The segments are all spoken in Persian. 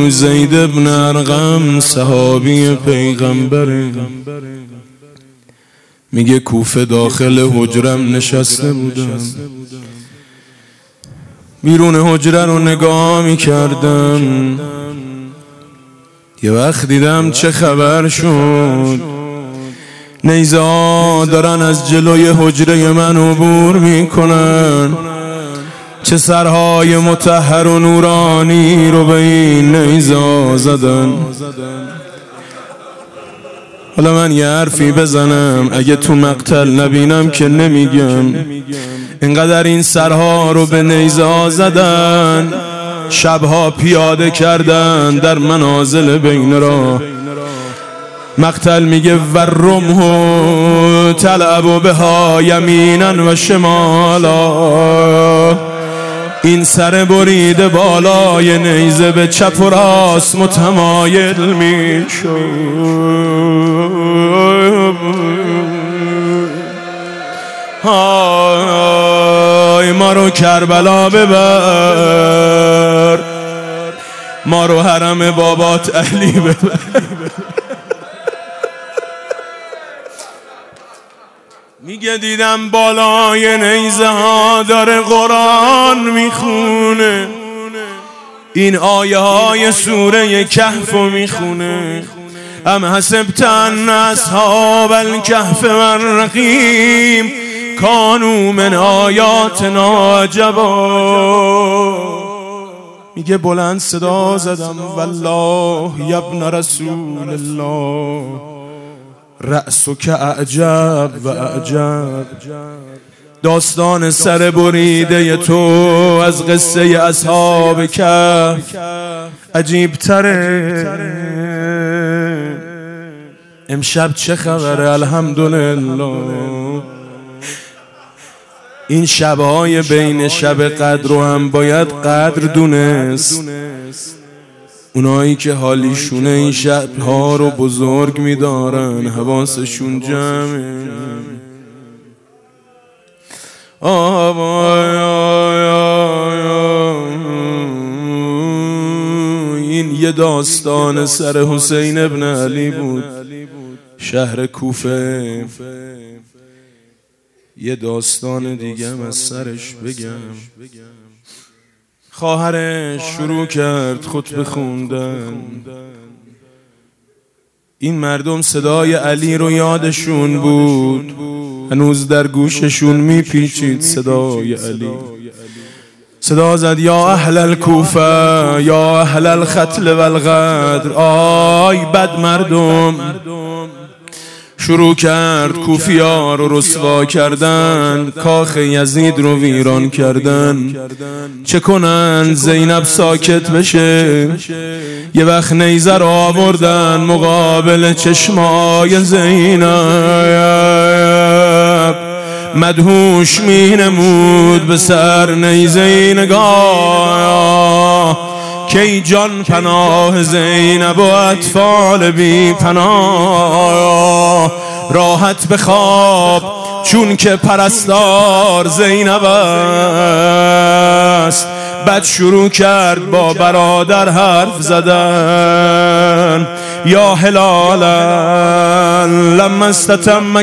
زید ابن ارقم صحابی پیغمبره، میگه کوفه داخل حجرم نشسته بودم، بیرون حجره رو نگاه میکردم، یه وقت دیدم چه خبر شد، نیزه ها دارن از جلوی حجره من عبور میکنن، چه سرهای مطهر و نورانی رو به این نیزه ها زدن. حالا من یه حرفی بزنم، اگه تو مقتل نبینم که نمیگم، اینقدر این سرها رو به نیزه ها زدن، شبها پیاده کردن در منازل بین راه. مقتل میگه ورمه تلعب بها یمینا و شمالا، این سر بریده بالای نیزه به چپ و راست متمایل میشد. های ما رو کربلا ببر، ما رو حرم بابات علی ببر. میگه دیدم بالای نیزه ها داره قرآن میخونه، این آیه های سوره کهف میخونه، ام حسبت ان اصحاب الکهف والرقیم کانوا من آیاتنا عجبا. میگه بلند صدا زدم والله یا ابن رسول الله رأسک اعجب و اعجب. داستان سر بریده تو از قصه اصحاب کهف عجیب تره. امشب چه خبره؟ الحمدلله. این شبهای بین شب قدر رو هم باید قدر دونست. اونایی که حالیشونه این شبها رو بزرگ میدارن، حواسشون جمعه. این یه داستان سر حسین ابن علی بود، شهر کوفه. یه داستان دیگه هم از سرش بگم. خواهرش شروع کرد خطبه خوندن. این مردم صدای علی رو یادشون بود، هنوز در گوششون میپیچید صدای علی. صدا زد یا اهل الکوفه یا اهل الختل والغدر. آی بد مردم. شروع کرد کوفیا رو رسوا کردن، کاخ یزید رو ویران کردن. چه کنن زینب ساکت بشه؟ یه وقت نیزه رو آوردن مقابل چشمای زینب، مدهوش می نمود به سر نیزه نگاه، کی جان پناه زینب و اطفال بی پناه. راحت بخواب چون که پرستار زینب است. بعد شروع کرد با برادر حرف زدن. یا هلالا لما استتم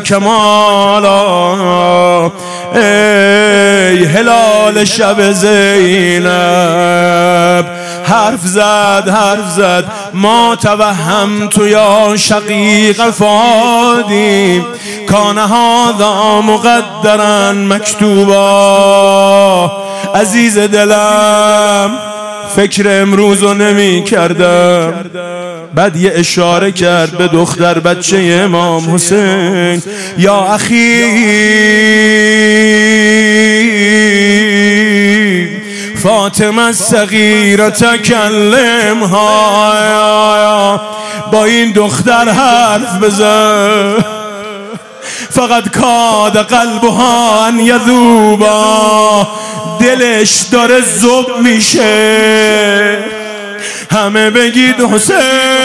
کمالا، ای هلال شب زینب. حرف زد ما توهمت یا شقیق فادی کان هذا مقدرا مکتوبا. عزیز دلم فکر امروزو نمی کردم. بعد یه اشاره کرد به دختر بچه امام حسین. یا اخی فاطمه الصغیره تکلمها، با این دختر حرف بزن. فقط کاد قلبها ان یذوبا، دلش داره ذوب میشه. همه بگید حسین